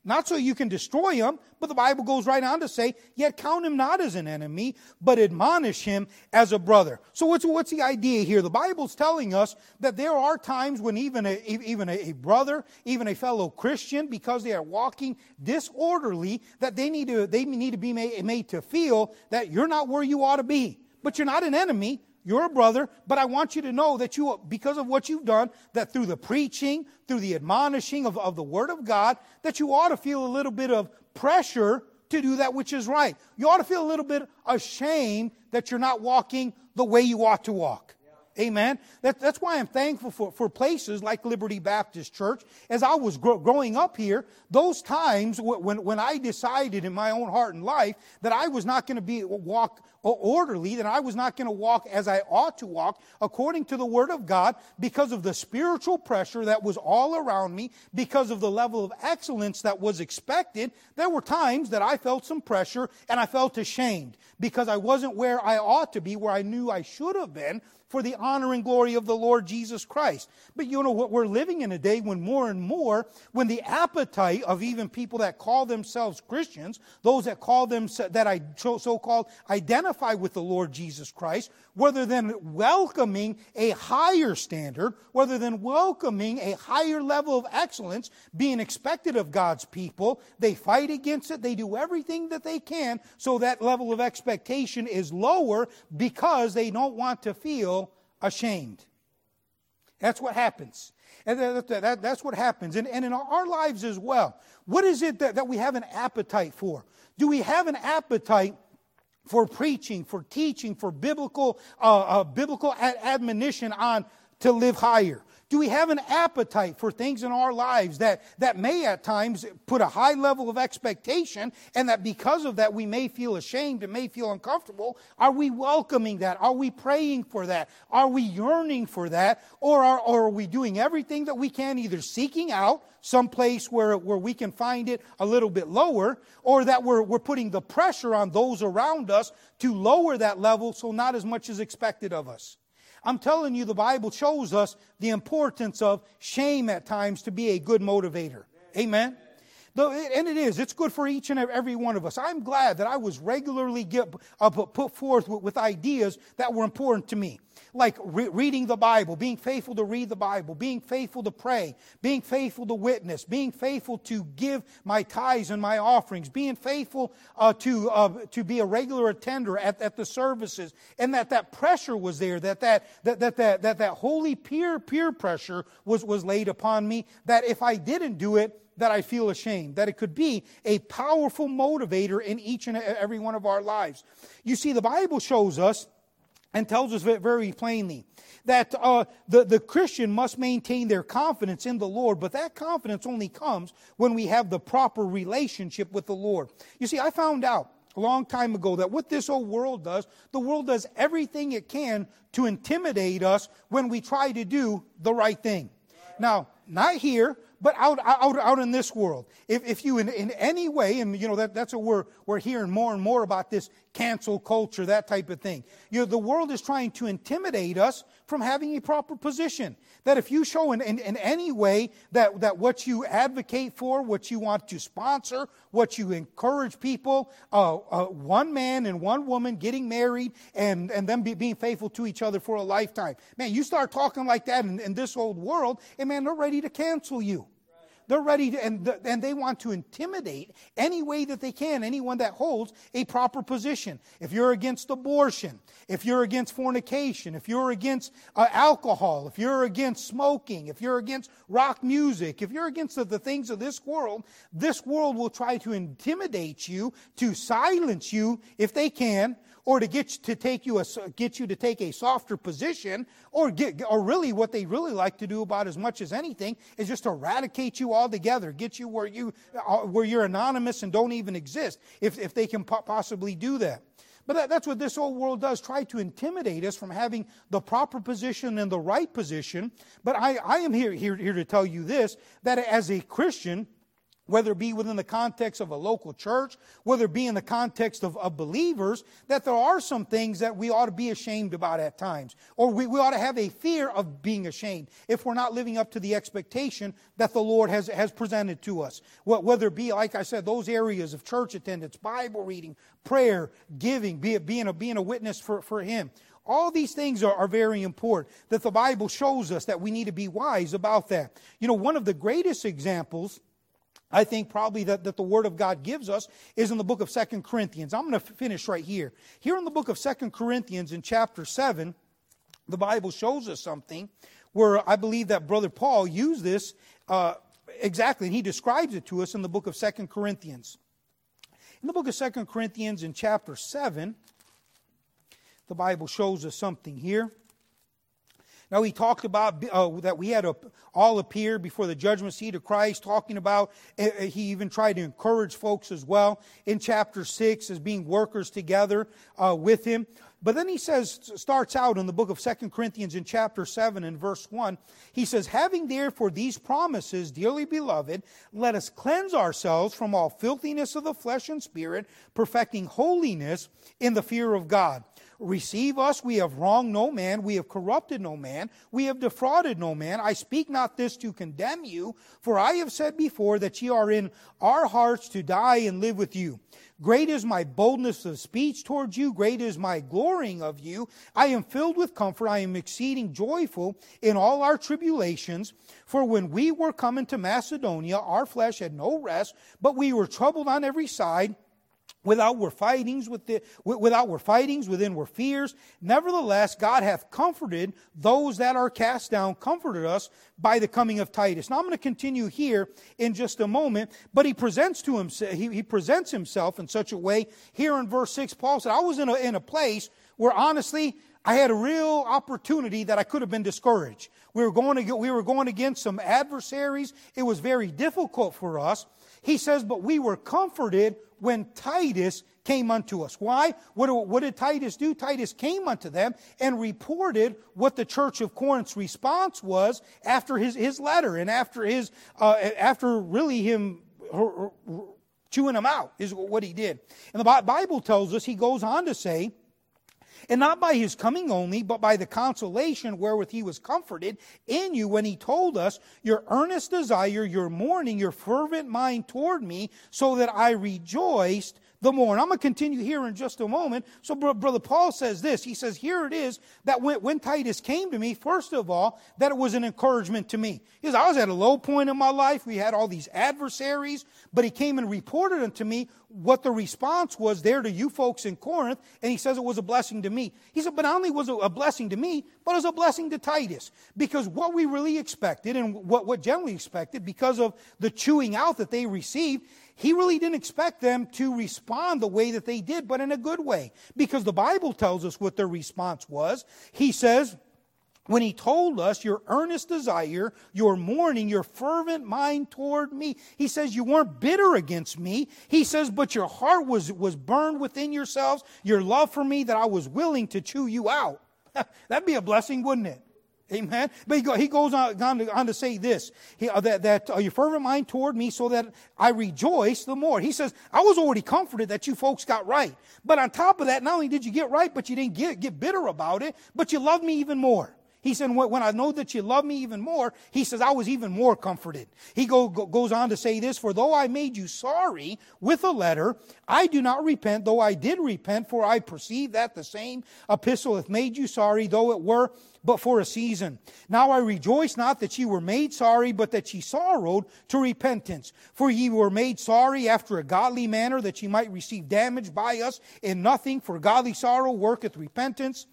Not so you can destroy him, but the Bible goes right on to say, yet count him not as an enemy, but admonish him as a brother. So what's, what's the idea here? The Bible's telling us that there are times when even a, even a brother, even a fellow Christian, because they are walking disorderly, that they need to, they need to be made, made to feel that you're not where you ought to be. But you're not an enemy. You're a brother, but I want you to know that you, because of what you've done, that through the preaching, through the admonishing of, of the Word of God, that you ought to feel a little bit of pressure to do that which is right. You ought to feel a little bit ashamed that you're not walking the way you ought to walk. Yeah. Amen. That, that's why I'm thankful for, for places like Liberty Baptist Church. As I was gro- growing up here, those times when, when I decided in my own heart and life that I was not going to be walk orderly, that I was not going to walk as I ought to walk according to the Word of God, because of the spiritual pressure that was all around me, because of the level of excellence that was expected, there were times that I felt some pressure and I felt ashamed because I wasn't where I ought to be, where I knew I should have been, for the honor and glory of the Lord Jesus Christ. But you know what, we're living in a day when more and more, when the appetite of even people that call themselves Christians, those that call them, that I so-called identify with the Lord Jesus Christ, rather than welcoming a higher standard, rather than welcoming a higher level of excellence being expected of God's people, they fight against it. They do everything that they can so that level of expectation is lower because they don't want to feel ashamed. That's what happens. And that, that, that's what happens. And, and in our lives as well. What is it that, that we have an appetite for? Do we have an appetite for preaching, for teaching, for biblical uh, uh, biblical ad- admonition on to live higher? Do we have an appetite for things in our lives that, that may at times put a high level of expectation, and that because of that we may feel ashamed and may feel uncomfortable? Are we welcoming that? Are we praying for that? Are we yearning for that? Or are, or are we doing everything that we can, either seeking out some place where, where we can find it a little bit lower, or that we're, we're putting the pressure on those around us to lower that level so not as much is expected of us? I'm telling you, the Bible shows us the importance of shame at times to be a good motivator. Amen? And it is. It's good for each and every one of us. I'm glad that I was regularly get, uh, put forth with, with ideas that were important to me. Like re- reading the Bible, being faithful to read the Bible, being faithful to pray, being faithful to witness, being faithful to give my tithes and my offerings, being faithful uh, to uh, to be a regular attender at, at the services, and that that pressure was there, that that that that that that, that holy peer peer pressure was was laid upon me. That if I didn't do it, that I feel ashamed, that it could be a powerful motivator in each and every one of our lives. You see, the Bible shows us and tells us very plainly that uh, the, the Christian must maintain their confidence in the Lord, but that confidence only comes when we have the proper relationship with the Lord. You see, I found out a long time ago that what this old world does, the world does everything it can to intimidate us when we try to do the right thing. Now, not here, but out out out in this world. If if you in, in any way, and you know that that's what we're we're hearing more and more about, this cancel culture, that type of thing. You know, the world is trying to intimidate us from having a proper position. That if you show in, in, in any way that, that what you advocate for, what you want to sponsor, what you encourage people, uh, uh, one man and one woman getting married and, and them be, being faithful to each other for a lifetime. Man, you start talking like that in, in this old world, and man, they're ready to cancel you. They're ready to, and, and they want to intimidate any way that they can anyone that holds a proper position. If you're against abortion, if you're against fornication, if you're against uh, alcohol, if you're against smoking, if you're against rock music, if you're against the, the things of this world, this world will try to intimidate you, to silence you if they can, or to get to take you a, get you to take a softer position, or get, or really what they really like to do about as much as anything is just to eradicate you altogether, get you where you where you're anonymous and don't even exist, if if they can po- possibly do that. But that, that's what this old world does, try to intimidate us from having the proper position and the right position. But I, I am here, here here to tell you this, that as a Christian, whether it be within the context of a local church, whether it be in the context of, of believers, that there are some things that we ought to be ashamed about at times. Or we, we ought to have a fear of being ashamed if we're not living up to the expectation that the Lord has, has presented to us. Whether it be, like I said, those areas of church attendance, Bible reading, prayer, giving, be it being a, being a witness for, for Him. All these things are, are very important, that the Bible shows us that we need to be wise about that. You know, one of the greatest examples, I think probably that, that the Word of God gives us is in the book of Second Corinthians. I'm going to finish right here. Here in the book of Second Corinthians in chapter seven, the Bible shows us something where I believe that Brother Paul used this uh, exactly, and he describes it to us in the book of Second Corinthians. In the book of Second Corinthians in chapter seven, the Bible shows us something here. Now, he talked about uh, that we had to all appear before the judgment seat of Christ, talking about, uh, he even tried to encourage folks as well in chapter six as being workers together uh, with him. But then he says, starts out in the book of Second Corinthians in chapter seven and verse one, he says, having therefore these promises, dearly beloved, let us cleanse ourselves from all filthiness of the flesh and spirit, perfecting holiness in the fear of God. Receive us, we have wronged no man, we have corrupted no man, we have defrauded no man. I speak not this to condemn you, for I have said before that ye are in our hearts to die and live with you. Great is my boldness of speech towards you, great is my glorying of you. I am filled with comfort, I am exceeding joyful in all our tribulations. For when we were come into Macedonia, our flesh had no rest, but we were troubled on every side. Without were fightings, with the, without were fightings, within were fears. Nevertheless, God hath comforted those that are cast down, comforted us by the coming of Titus. Now I'm going to continue here in just a moment, but he presents to himself, he, he presents himself in such a way. Here in verse six, Paul said, I was in a, in a place where honestly, I had a real opportunity that I could have been discouraged. We were going to, we were going against some adversaries. It was very difficult for us. He says, but we were comforted when Titus came unto us. Why? What, what did Titus do? Titus came unto them and reported what the church of Corinth's response was after his, his letter and after his uh, after really him her, her, chewing them out is what he did. And the Bible tells us, he goes on to say, and not by his coming only, but by the consolation wherewith he was comforted in you when he told us, your earnest desire, your mourning, your fervent mind toward me, so that I rejoiced the more. And I'm going to continue here in just a moment. So Brother Paul says this. He says, here it is that when, when Titus came to me, first of all, that it was an encouragement to me. He says, I was at a low point in my life. We had all these adversaries, but he came and reported unto me what the response was there to you folks in Corinth, and he says it was a blessing to me. He said, but not only was it a blessing to me, but it was a blessing to Titus. Because what we really expected, and what, what generally expected, because of the chewing out that they received, he really didn't expect them to respond the way that they did, but in a good way. Because the Bible tells us what their response was. He says, when he told us your earnest desire, your mourning, your fervent mind toward me. He says you weren't bitter against me. He says, but your heart was, was burned within yourselves, your love for me, that I was willing to chew you out. That'd be a blessing, wouldn't it? Amen. But he, go, he goes on, on, to, on to say this, he, uh, that, that uh, your fervent mind toward me, so that I rejoice the more. He says, I was already comforted that you folks got right. But on top of that, not only did you get right, but you didn't get, get bitter about it, but you loved me even more. He said, when I know that you love me even more, he says, I was even more comforted. He go, go, goes on to say this, for though I made you sorry with a letter, I do not repent, though I did repent, for I perceive that the same epistle hath made you sorry, though it were but for a season. Now I rejoice not that ye were made sorry, but that ye sorrowed to repentance. For ye were made sorry after a godly manner, that ye might receive damage by us in nothing, for godly sorrow worketh repentance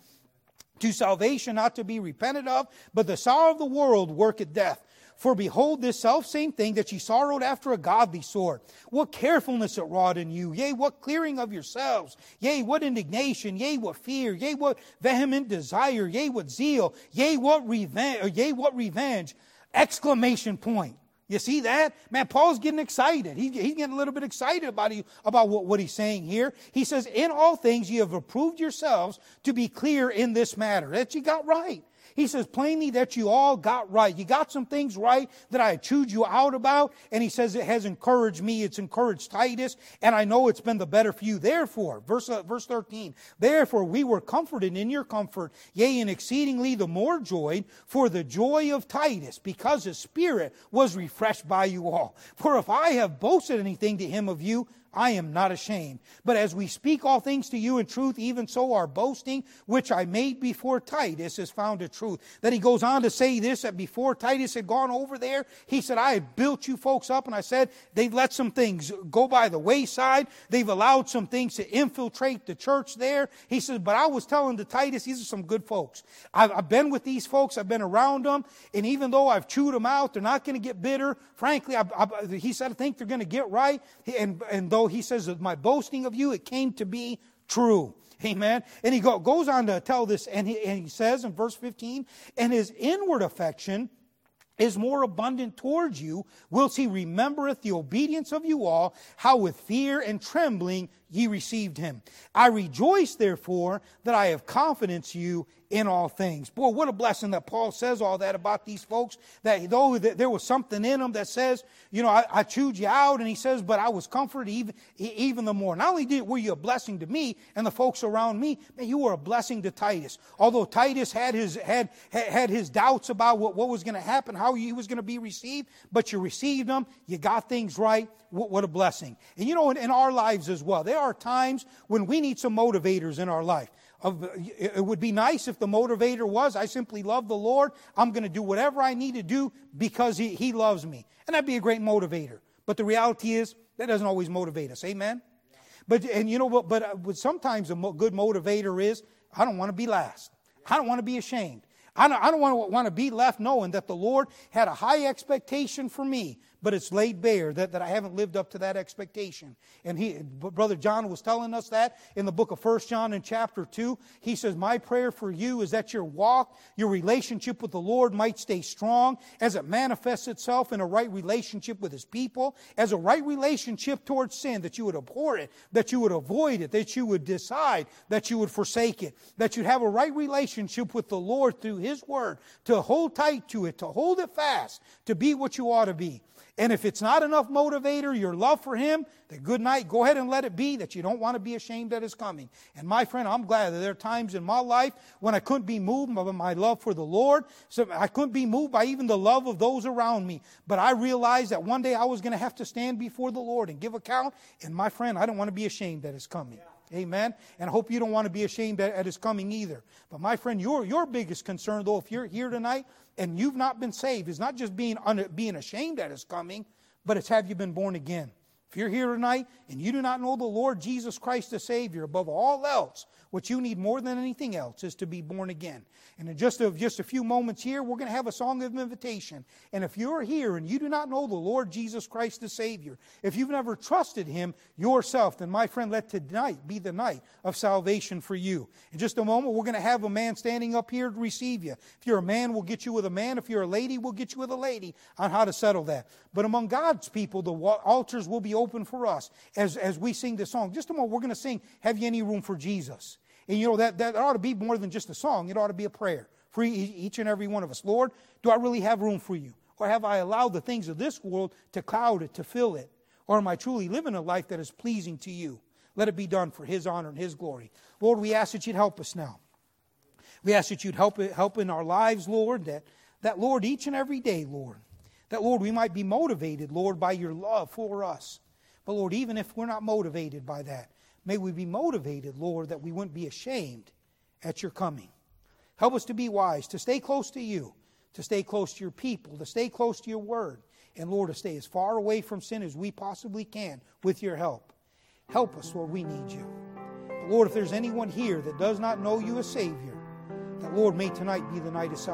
to salvation, not to be repented of, but the sorrow of the world worketh death. For behold, this selfsame thing that ye sorrowed after a godly sort. What carefulness it wrought in you, yea, what clearing of yourselves, yea, what indignation, yea, what fear, yea, what vehement desire, yea, what zeal, yea, what revenge, yea, what revenge. Exclamation point. You see that? Man, Paul's getting excited. He's, he's getting a little bit excited about, he, about what, what he's saying here. He says, in all things ye have approved yourselves to be clear in this matter. That you got right. He says, plainly that you all got right. You got some things right that I chewed you out about. And he says it has encouraged me. It's encouraged Titus. And I know it's been the better for you. Therefore, verse, uh, verse thirteen, therefore we were comforted in your comfort, yea, and exceedingly the more joyed for the joy of Titus, because his spirit was refreshed by you all. For if I have boasted anything to him of you, I am not ashamed. But as we speak all things to you in truth, even so our boasting, which I made before Titus, is found a truth. Then he goes on to say this, that before Titus had gone over there, he said, I had built you folks up, and I said, they've let some things go by the wayside. They've allowed some things to infiltrate the church there. He says, but I was telling to Titus, these are some good folks. I've, I've been with these folks. I've been around them. And even though I've chewed them out, they're not going to get bitter. Frankly, I, I, he said, I think they're going to get right. And, and though he says that my boasting of you, it came to be true. Amen. And he go, goes on to tell this, and he, and he says in verse fifteen, and his inward affection is more abundant towards you, whilst he remembereth the obedience of you all, how with fear and trembling ye received him. I rejoice, therefore, that I have confidence in you in all things. Boy, what a blessing that Paul says all that about these folks, that though there was something in them that says, you know, I, I chewed you out, and he says, but I was comforted even, even the more. Not only did, were you a blessing to me and the folks around me, man, you were a blessing to Titus. Although Titus had his, had, had his doubts about what, what was going to happen, how he was going to be received, but you received him, you got things right. What, what a blessing. And you know, in, in our lives as well, there are times when we need some motivators in our life. It would be nice if the motivator was, I simply love the Lord. I'm going to do whatever I need to do because he, he loves me. And that'd be a great motivator. But the reality is, that doesn't always motivate us. Amen? Yeah. But, and you know what, but, but sometimes a good motivator is, I don't want to be last. I don't want to be ashamed. I don't, I don't want, to, want to be left knowing that the Lord had a high expectation for me, but it's laid bare that, that I haven't lived up to that expectation. And he, Brother John was telling us that in the book of First John in chapter two. He says, my prayer for you is that your walk, your relationship with the Lord might stay strong as it manifests itself in a right relationship with His people, as a right relationship towards sin, that you would abhor it, that you would avoid it, that you would decide that you would forsake it, that you'd have a right relationship with the Lord through His Word, to hold tight to it, to hold it fast, to be what you ought to be. And if it's not enough motivator, your love for Him, then good night, go ahead and let it be, that you don't want to be ashamed that His coming. And my friend, I'm glad that there are times in my life when I couldn't be moved by my love for the Lord. So I couldn't be moved by even the love of those around me. But I realized that one day I was going to have to stand before the Lord and give account. And my friend, I don't want to be ashamed that His coming. Yeah. Amen. And I hope you don't want to be ashamed at His coming either. But my friend, your, your biggest concern, though, if you're here tonight and you've not been saved, is not just being, un, being ashamed at His coming, but it's have you been born again. If you're here tonight and you do not know the Lord Jesus Christ the Savior above all else, what you need more than anything else is to be born again. And in just a, just a few moments here, we're going to have a song of invitation. And if you're here and you do not know the Lord Jesus Christ the Savior, if you've never trusted Him yourself, then my friend, let tonight be the night of salvation for you. In just a moment, we're going to have a man standing up here to receive you. If you're a man, we'll get you with a man. If you're a lady, we'll get you with a lady on how to settle that. But among God's people, the altars will be open for us as, as we sing this song. Just a moment, we're going to sing, Have You Any Room for Jesus? And you know, that, that ought to be more than just a song. It ought to be a prayer for each and every one of us. Lord, do I really have room for you? Or have I allowed the things of this world to cloud it, to fill it? Or am I truly living a life that is pleasing to you? Let it be done for His honor and His glory. Lord, we ask that You'd help us now. We ask that You'd help, help in our lives, Lord, that, that, Lord, each and every day, Lord, that, Lord, we might be motivated, Lord, by Your love for us. But, Lord, even if we're not motivated by that, may we be motivated, Lord, that we wouldn't be ashamed at Your coming. Help us to be wise, to stay close to You, to stay close to Your people, to stay close to Your Word, and, Lord, to stay as far away from sin as we possibly can with Your help. Help us, Lord, we need You. But, Lord, if there's anyone here that does not know You as Savior, that, Lord, may tonight be the night of salvation.